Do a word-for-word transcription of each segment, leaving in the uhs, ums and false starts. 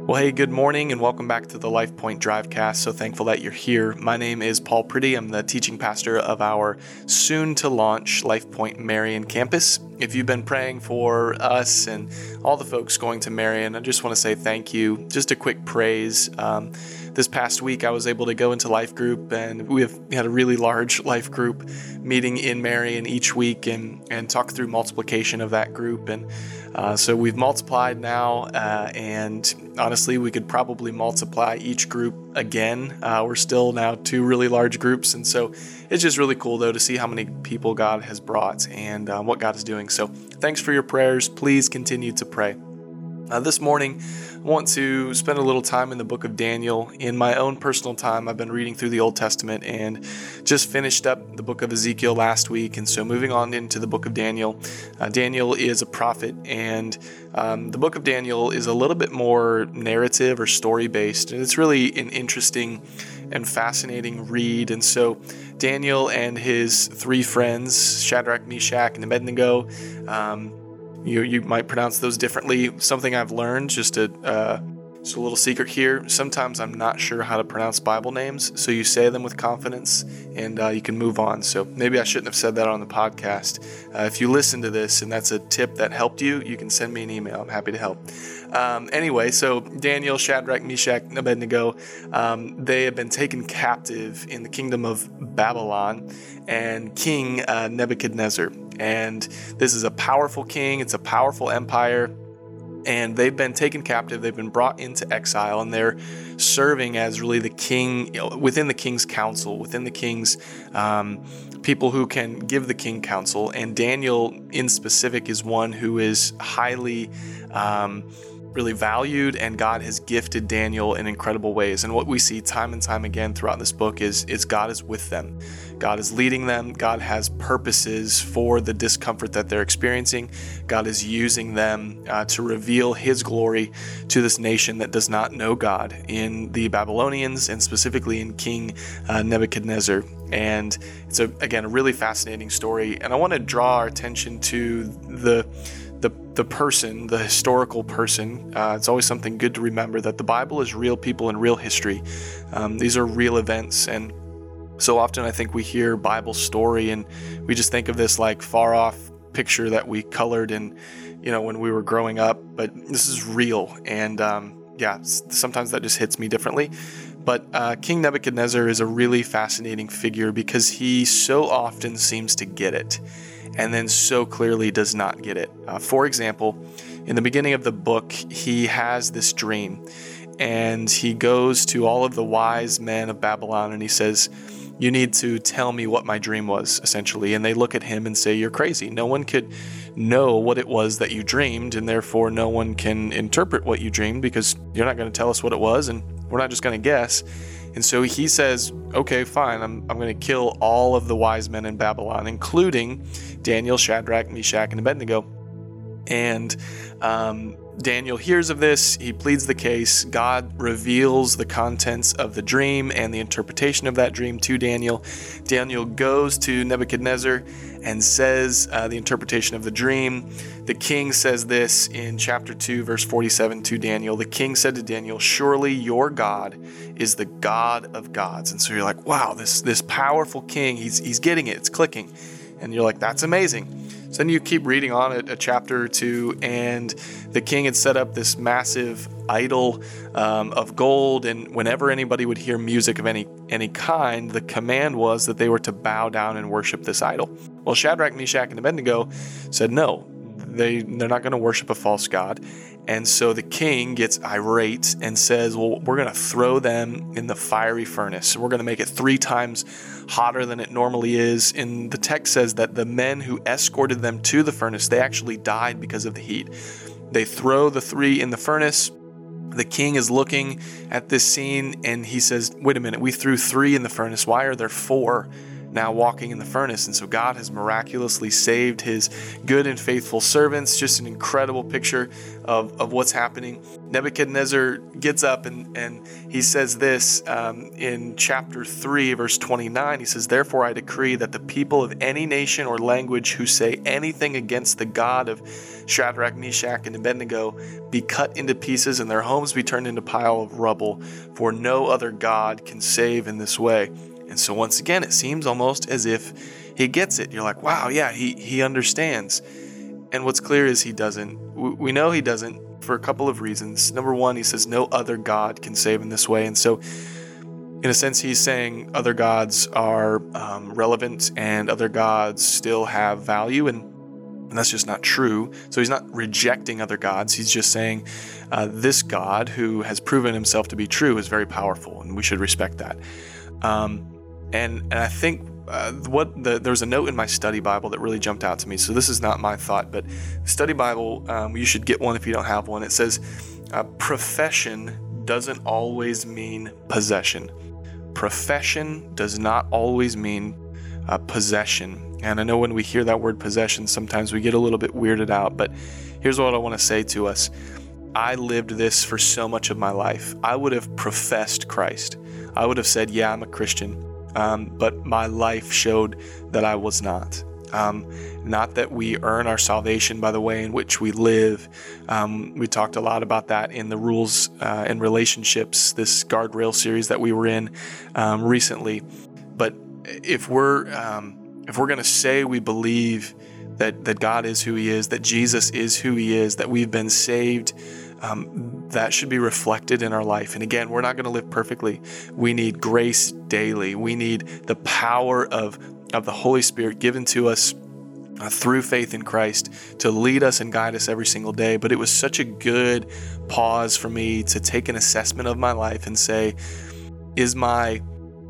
Well, hey, good morning and welcome back to the Life Point Drivecast. So thankful that you're here. My name is Paul Pretty. I'm the teaching pastor of our soon-to-launch Life Point Marion campus. If you've been praying for us and all the folks going to Marion, I just want to say thank you. Just a quick praise. Um, this past week, I was able to go into Life Group, and we have we had a really large Life Group meeting in Marion each week and, and talk through multiplication of that group. And uh, so we've multiplied now, uh, and honestly, we could probably multiply each group again. Uh, we're still now two really large groups, and so it's just really cool, though, to see how many people God has brought and uh, what God is doing. So thanks for your prayers. Please continue to pray. Uh, this morning, I want to spend a little time in the book of Daniel. In my own personal time, I've been reading through the Old Testament and just finished up the book of Ezekiel last week. And so moving on into the book of Daniel. Uh, Daniel is a prophet, and um, the book of Daniel is a little bit more narrative or story-based. And it's really an interesting and fascinating read. And so Daniel and his three friends, Shadrach, Meshach, and Abednego, um, You you might pronounce those differently. Something I've learned, just a uh, just a little secret here. Sometimes I'm not sure how to pronounce Bible names, so you say them with confidence, and uh, you can move on. So maybe I shouldn't have said that on the podcast. Uh, if you listen to this and that's a tip that helped you, you can send me an email. I'm happy to help. Um, anyway, so Daniel, Shadrach, Meshach, and Abednego, um, they have been taken captive in the kingdom of Babylon and King uh, Nebuchadnezzar. And this is a powerful king. It's a powerful empire. And they've been taken captive. They've been brought into exile, and they're serving as really the king, you know, within the king's council, within the king's um, people who can give the king counsel. And Daniel, in specific, is one who is highly um, really valued, and God has gifted Daniel in incredible ways. And what we see time and time again throughout this book is, is God is with them. God is leading them. God has purposes for the discomfort that they're experiencing. God is using them uh, to reveal His glory to this nation that does not know God, in the Babylonians and specifically in King uh, Nebuchadnezzar. And it's, a, again, a really fascinating story. And I want to draw our attention to the The, the person, the historical person. Uh, it's always something good to remember that the Bible is real people and real history. Um, these are real events. And so often I think we hear Bible story and we just think of this like far off picture that we colored in, you know, when we were growing up. But this is real. And um, yeah, sometimes that just hits me differently. But uh, King Nebuchadnezzar is a really fascinating figure because he so often seems to get it, and then so clearly does not get it. Uh, for example, in the beginning of the book, he has this dream, and he goes to all of the wise men of Babylon, and he says, "You need to tell me what my dream was," essentially. And they look at him and say, "You're crazy. No one could know what it was that you dreamed, and therefore no one can interpret what you dreamed because you're not going to tell us what it was, and we're not just going to guess." And so he says, "Okay, fine, I'm I'm going to kill all of the wise men in Babylon, including Daniel, Shadrach, Meshach, and Abednego." And um, Daniel hears of this. He pleads the case. God reveals the contents of the dream and the interpretation of that dream to Daniel. Daniel goes to Nebuchadnezzar and says uh, the interpretation of the dream. The king says this in chapter two, verse forty-seven to Daniel. The king said to Daniel, "Surely your God is the God of gods." And so you're like, wow, this this powerful king, he's he's getting it. It's clicking. And you're like, that's amazing. So then you keep reading on it a chapter or two, and the king had set up this massive idol um, of gold, and whenever anybody would hear music of any any kind, the command was that they were to bow down and worship this idol. Well, Shadrach, Meshach, and Abednego said no, they, they're not going to worship a false god. And so the king gets irate and says, well, we're going to throw them in the fiery furnace. We're going to make it three times hotter than it normally is. And the text says that the men who escorted them to the furnace, they actually died because of the heat. They throw the three in the furnace. The king is looking at this scene and he says, wait a minute, we threw three in the furnace. Why are there four now walking in the furnace. And so God has miraculously saved his good and faithful servants. Just an incredible picture of, of what's happening. Nebuchadnezzar gets up and, and he says this um, in chapter three, verse twenty-nine. He says, "Therefore I decree that the people of any nation or language who say anything against the God of Shadrach, Meshach, and Abednego be cut into pieces and their homes be turned into a pile of rubble, for no other God can save in this way." And so once again, it seems almost as if he gets it. You're like, wow, yeah, he, he understands. And what's clear is he doesn't. We know he doesn't for a couple of reasons. Number one, he says no other God can save in this way. And so in a sense, he's saying other gods are um, relevant and other gods still have value. And And that's just not true. So he's not rejecting other gods. He's just saying uh, this God who has proven himself to be true is very powerful, and we should respect that. Um, and and I think uh, what the, there's a note in my study Bible that really jumped out to me. So this is not my thought, but study Bible, um, you should get one if you don't have one. It says uh, profession doesn't always mean possession. Profession does not always mean uh, possession. And I know when we hear that word possession, sometimes we get a little bit weirded out, but here's what I want to say to us. I lived this for so much of my life. I would have professed Christ. I would have said, yeah, I'm a Christian, um, but my life showed that I was not. Um, not that we earn our salvation by the way in which we live. Um, we talked a lot about that in the Rules uh, and Relationships, this guardrail series that we were in um, recently. But if we're um, if we're going to say we believe that that God is who he is, that Jesus is who he is, that we've been saved, um, that should be reflected in our life. And again, we're not going to live perfectly. We need grace daily. We need the power of, of the Holy Spirit given to us uh, through faith in Christ to lead us and guide us every single day. But it was such a good pause for me to take an assessment of my life and say, is my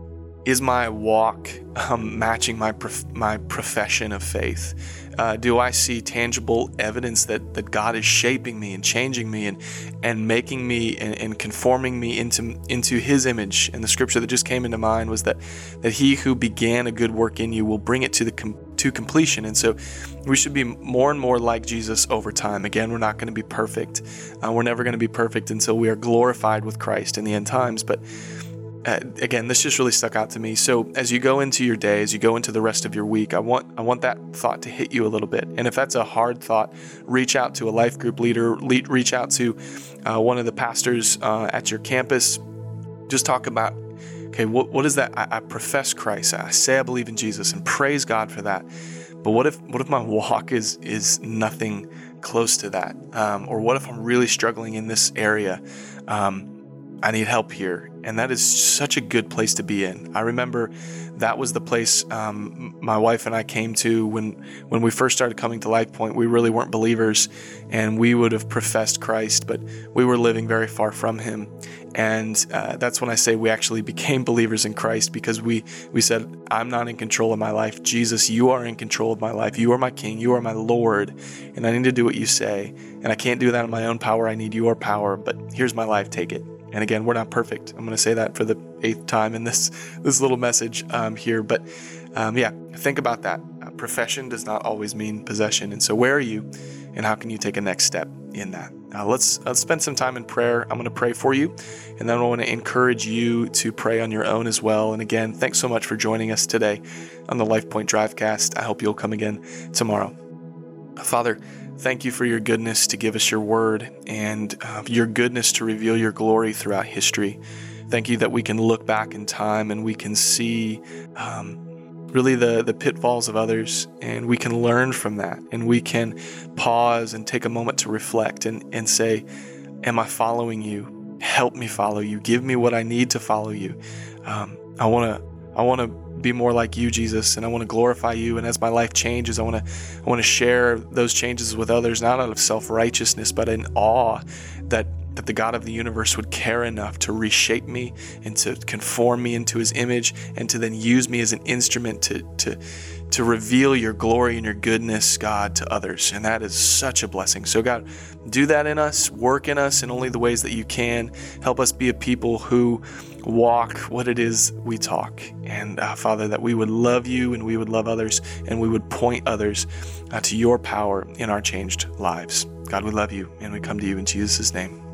Is my walk um, matching my prof- my profession of faith? Uh, do I see tangible evidence that, that God is shaping me and changing me and and making me and, and conforming me into into his image? And the scripture that just came into mind was that that he who began a good work in you will bring it to the com- to completion. And so we should be more and more like Jesus over time. Again, we're not going to be perfect. Uh, we're never going to be perfect until we are glorified with Christ in the end times. But Uh, again, this just really stuck out to me. So as you go into your day, as you go into the rest of your week, I want I want that thought to hit you a little bit. And if that's a hard thought, reach out to a life group leader, le- reach out to uh, one of the pastors uh, at your campus. Just talk about, okay, what what is that? I, I profess Christ. I say I believe in Jesus, and praise God for that. But what if what if my walk is is nothing close to that? Um, or what if I'm really struggling in this area? Um, I need help here. And that is such a good place to be in. I remember that was the place um, my wife and I came to when when we first started coming to Life Point. We really weren't believers, and we would have professed Christ, but we were living very far from him. And uh, that's when I say we actually became believers in Christ, because we, we said, I'm not in control of my life. Jesus, you are in control of my life. You are my King. You are my Lord. And I need to do what you say. And I can't do that in my own power. I need your power. But here's my life. Take it. And again, we're not perfect. I'm going to say that for the eighth time in this this little message um, here. But um, yeah, think about that. Uh, profession does not always mean possession. And so where are you, and how can you take a next step in that? Uh, let's, let's spend some time in prayer. I'm going to pray for you, and then I want to encourage you to pray on your own as well. And again, thanks so much for joining us today on the Life Point Drivecast. I hope you'll come again tomorrow. Father, thank you for your goodness to give us your word, and uh, your goodness to reveal your glory throughout history. Thank you that we can look back in time and we can see um, really the, the pitfalls of others, and we can learn from that, and we can pause and take a moment to reflect and, and say, am I following you? Help me follow you. Give me what I need to follow you. Um, I want to I want to be more like you, Jesus, and I want to glorify you. And as my life changes, I want to I want to share those changes with others, not out of self-righteousness, but in awe that that the God of the universe would care enough to reshape me and to conform me into his image and to then use me as an instrument to, to, to reveal your glory and your goodness, God, to others. And that is such a blessing. So God, do that in us, work in us in only the ways that you can. Help us be a people who walk what it is we talk. And uh, Father, that we would love you and we would love others and we would point others uh, to your power in our changed lives. God, we love you and we come to you in Jesus' name.